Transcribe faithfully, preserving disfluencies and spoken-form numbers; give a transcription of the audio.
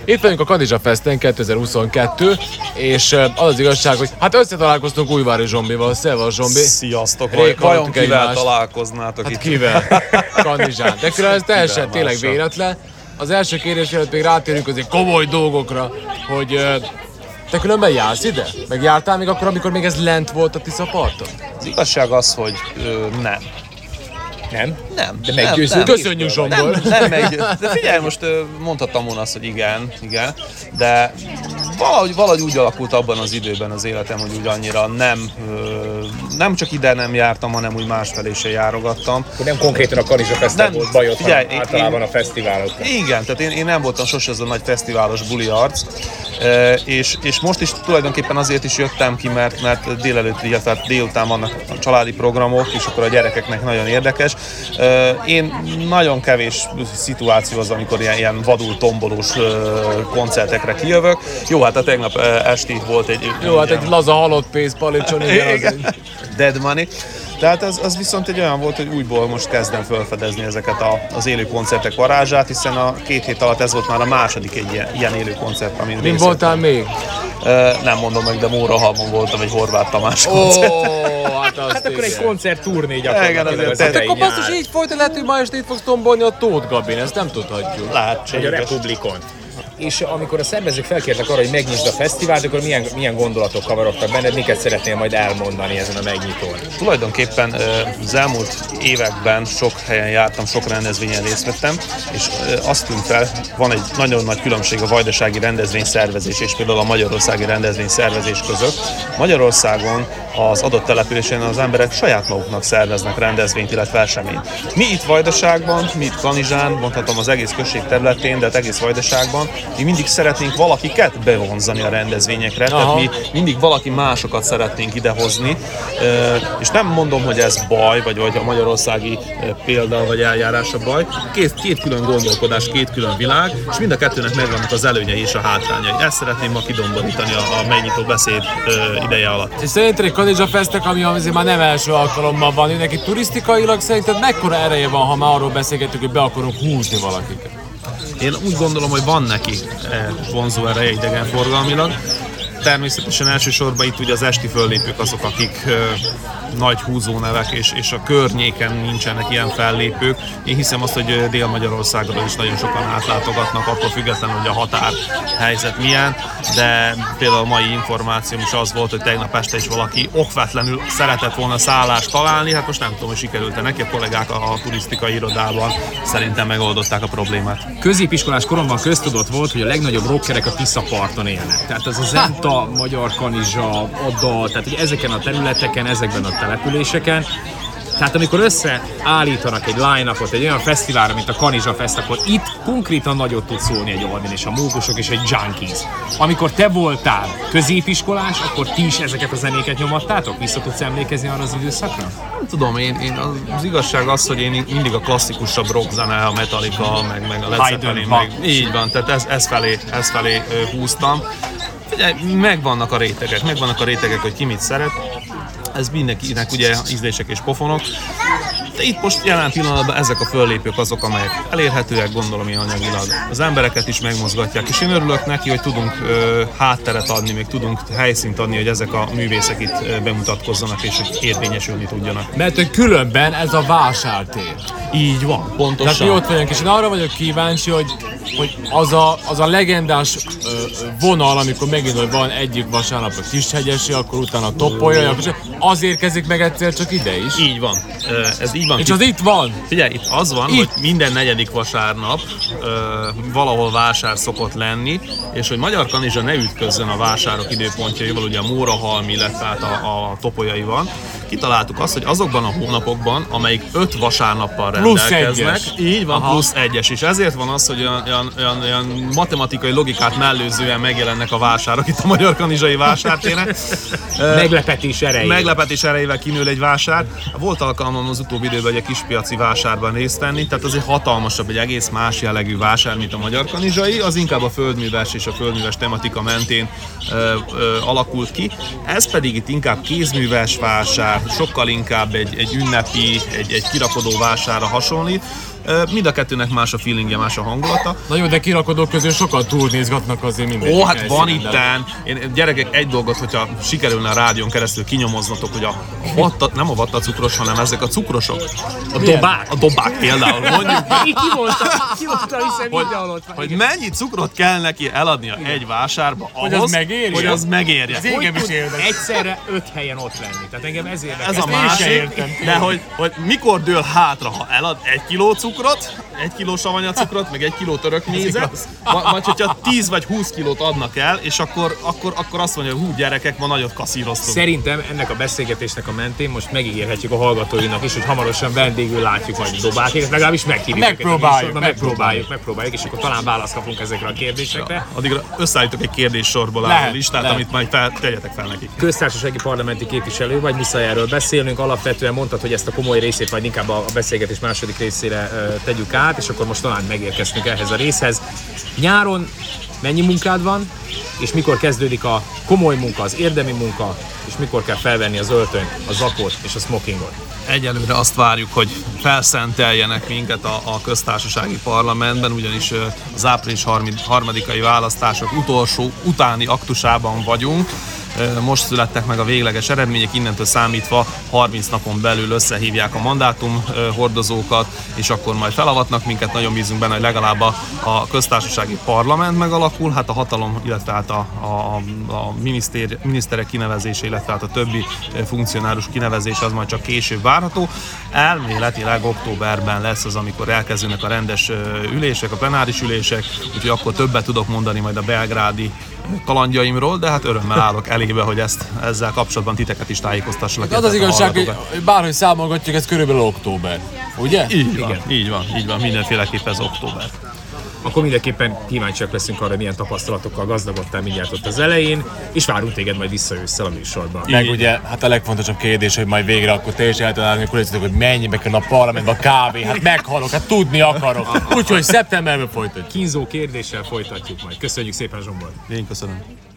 Itt vagyunk a Kanizsa Festen kétezer-huszonkettő, és az az igazság, hogy hát összetalálkoztunk Újvári Zsombival. Szevasz, Zsombi! Sziasztok! Rég vajon kivel egymást találkoznátok hát itt? kivel? Kanizsán. De különben ez teljesen tényleg véletlen. Az első kérdés előtt még rátérünk azért komoly dolgokra, hogy te különben jársz ide? Meg jártál még akkor, amikor még ez lent volt a Tisza parton? Az igazság az, hogy ö, nem. Nem? Nem. De meggyőzünk. Köszönjük, Zsombor. Nem, nem meggyőzünk. De figyelj, most mondhattam volna azt, hogy igen, igen, de valahogy, valahogy úgy alakult abban az időben az életem, hogy úgy annyira nem, nem csak ide nem jártam, hanem úgy másfelé se járogattam. Nem konkrétan a Kanizsa Festen volt bajod, hanem általában én, a fesztiválok. Igen, tehát én, én nem voltam sose az a nagy fesztiválos buli arc, és, és most is tulajdonképpen azért is jöttem ki, mert, mert délelőtt, illetve délután vannak a családi programok, és akkor a gyerekeknek nagyon érdekes. Én nagyon kevés szituáció az, amikor ilyen, ilyen vadul tombolós koncertekre kijövök. Jó, hát a tegnap esti volt egy... Jó, hát egy laza halott pénz palicson, igen. Dead money. Tehát az, az viszont egy olyan volt, hogy újból most kezdem felfedezni ezeket a, az élő koncertek varázsát, hiszen a két hét alatt ez volt már a második egy ilyen, ilyen élő koncert, amin Mi voltál még? Uh, nem mondom meg, de Mórahalmon voltam egy Horváth Tamás koncert. Oh, hát az hát akkor egy koncertturné gyakorlatilag. Hát akkor basszus így folyt, lehet, hogy ma este itt fogsz tombolni a Tóth Gabin, ezt nem tudhatjuk. Lehetséges. Vagy a Republikon. És amikor a szervezők felkértek arra, hogy megnyisd a fesztivált, akkor milyen, milyen gondolatok kavarogtak benned, miket szeretnél majd elmondani ezen a megnyitón? Tulajdonképpen az elmúlt években sok helyen jártam, sok rendezvényen részt vettem, és azt tűnt fel, van egy nagyon nagy különbség a vajdasági rendezvényszervezés és például a magyarországi rendezvényszervezés között. Magyarországon az adott településen az emberek saját maguknak szerveznek rendezvényt, illetve eseményt. Mi itt Vajdaságban, mi itt Kanizsán, mondhatom az egész község területén, de az egész Vajdaságban, mi mindig szeretnénk valakiket bevonzani a rendezvényekre, Aha. tehát mi mindig valaki másokat szeretnénk idehozni, és nem mondom, hogy ez baj, vagy, vagy a magyarországi példa, vagy eljárás a baj. Két, két külön gondolkodás, két külön világ, és mind a kettőnek megvannak az előnyei és a hátrányai. Ezt szeretném ma kidomborítani a, a megnyitó beszéd ideje alatt. És szerinted egy Kanizsa Festek, ami azért már nem első alkalommal van, neki turisztikailag szerinted mekkora ereje van, ha már arról beszélgetünk, hogy be akarunk húzni valakiket? Én úgy gondolom, hogy van neki vonzó ereje idegenforgalmilag. Természetesen elsősorban itt ugye az esti föllépők azok, akik ö, nagy húzónevek, és, és a környéken nincsenek ilyen fellépők. Én hiszem azt, hogy Dél-Magyarországról is nagyon sokan átlátogatnak, attól függetlenül, hogy a határhelyzet milyen, de például a mai információm is az volt, hogy tegnap este is valaki okvetlenül szeretett volna szállást találni, hát most nem tudom, hogy sikerült-e neki, a kollégák a turisztikai irodában szerintem megoldották a problémát. Középiskolás koromban köztudott volt, hogy a legnagyobb rockerek a Tisza parton élnek. Tehát az a Zenta, Magyar Kanizsa, Adda, tehát hogy ezeken a területeken, ezekben a településeken. Tehát amikor összeállítanak egy line-upot, egy olyan fesztiválra, mint a Kanizsa Fest, akkor itt konkrétan nagyot tud szólni egy Albin és a Mókusok és egy Junkies. Amikor te voltál középiskolás, akkor ti is ezeket a zenéket nyomattátok? Vissza tudsz emlékezni arra az időszakra? Nem tudom, én, én az igazság az, hogy én mindig a klasszikusabb rock zene, a Metallica, meg, meg a Led Zeppelin, meg így van, tehát ez, ez felé, ez felé húztam. Figyelj, megvannak a rétegek, megvannak a rétegek, hogy ki mit szeret. Ez mindenkinek ugye ízlések és pofonok. De itt most jelen pillanatban ezek a föllépők azok, amelyek elérhetőek, gondolom én anyagilag. Az embereket is megmozgatják, és én örülök neki, hogy tudunk ö, hátteret adni, még tudunk helyszínt adni, hogy ezek a művészek itt ö, bemutatkozzanak, és hogy érvényesülni tudjanak. Mert hogy különben ez a vásártér. Így van, pontosan. Tehát mi ott vagyunk, és én arra vagyok kíváncsi, hogy, hogy az, a, az a legendás ö, vonal, amikor megint, hogy van egyik vasárnap a Kishegyesi, akkor utána a Topolya, akkor az érkezik meg egyszer csak ide is. Így van. Ez így van. És az itt van. Figyelj, itt az van, itt. Hogy minden negyedik vasárnap ö, valahol vásár szokott lenni, és hogy Magyar Kanizsa ne ütközzön a vásárok időpontjaival, ugye a Mórahalm, illetve hát a, a Topolyai van. Kitaláltuk azt, hogy azokban a hónapokban, amelyik öt vasárnappal rendelkeznek, így van, Aha. plusz egyes, és ezért van az, hogy olyan, olyan, olyan, olyan matematikai logikát mellőzően megjelennek a vásárok itt a Magyar Kanizsai vásártéren. Meglepetés erejével. Meglepetés erejével kinől egy vásár. Volt alkalmam az utóbbi időben egy kispiaci vásárban részt venni, tehát az egy hatalmasabb, egy egész más jellegű vásár, mint a Magyar Kanizsai, az inkább a földműves és a földműves tematika mentén ö, ö, alakult ki. Ez pedig itt inkább kézműves vásár, sokkal inkább egy, egy ünnepi, egy, egy kirakodó vásárra hasonlít. Mind a kettőnek más a feelingje, más a hangulata. Na jó, de kirakodók közül sokan turnézgatnak azért minden. Ó, hát van itten. Én, gyerekek, egy dolgot, hogyha sikerülne a rádión keresztül kinyomoznatok, hogy a vatta, nem a vatta cukros, hanem ezek a cukrosok. A dobák. A dobák például, mondjuk. Ki volta, ki volta, hiszen mindenhol ott van. Hogy mennyi cukrot kell neki eladnia egy vásárba ahhoz, hogy az megérje. Hogy az megérje. Ez engem is érdekel. Egyszerre öt helyen ott lenni. Tehát engem ez érdekel. Ez a másik, de hogy, hogy mikor dől hátra, ha elad egy kiló cukrot, egy kiló savanyacukrot, meg egy kiló török mézet, vagy hogyha tíz vagy húsz kilót adnak el, és akkor, akkor, akkor azt mondja, hogy hú, gyerekek, ma nagyot kasszíroztunk. Szerintem ennek a beszélgetésnek a mentén most megígérhetjük a hallgatóinak is, hogy hamarosan vendégül látjuk majd a dobákéket, legalábbis meghívjuk őket. Megpróbáljuk, megpróbáljuk, megpróbáljuk, és akkor talán választ kapunk ezekre a kérdésekre. Addigra összeállítok egy kérdéssorból álló listát, lehet. Amit majd fel, tegyetek fel nekik. Köztársasági parlamenti képviselő vagy, muszáj erről beszélnünk. Alapvetően mondtad, hogy ezt a komoly részét majd inkább a beszélgetés második részére uh, tegyük át, és akkor most talán megérkeztünk ehhez a részhez. Nyáron mennyi munkád van, és mikor kezdődik a komoly munka, az érdemi munka, és mikor kell felvenni az öltönyt, a zakót és a smokingot? Egyelőre azt várjuk, hogy felszenteljenek minket a, a köztársasági parlamentben, ugyanis az április harmadikai választások utolsó utáni aktusában vagyunk. Most születtek meg a végleges eredmények, innentől számítva harminc napon belül összehívják a mandátum hordozókat, és akkor majd felavatnak minket. Nagyon bízunk benne, hogy legalább a, a köztársasági parlament megalakul, hát a hatalom, illetve hát a, a, a miniszter, miniszterek kinevezése, illetve hát a többi funkcionárus kinevezése az majd csak később várható. Elméletileg októberben lesz az, amikor elkezdődnek a rendes ülések, a plenáris ülések, úgyhogy akkor többet tudok mondani majd a belgrádi kalandjaimról, de hát örömmel állok elébe, hogy ezt, ezzel kapcsolatban titeket is tájékoztassalak. Az az igazság, hogy bárhogy számolgatjuk, ez körülbelül október, ugye? Így van, igen. így van, így van, mindenféleképp ez október. Akkor mindenképpen kíváncsiak leszünk arra, milyen tapasztalatokkal gazdagodtál mindjárt ott az elején, és várunk téged majd vissza ősszel a műsorban. Meg ugye, hát a legfontosabb kérdés, hogy majd végre akkor te is eltalálni, akkor hogy mennyibe kell a parlamentben a kávé, hát meghalok, hát tudni akarok. Úgyhogy szeptemberben folytatjuk. Kínzó kérdéssel folytatjuk majd. Köszönjük szépen, Zsombor! Én köszönöm.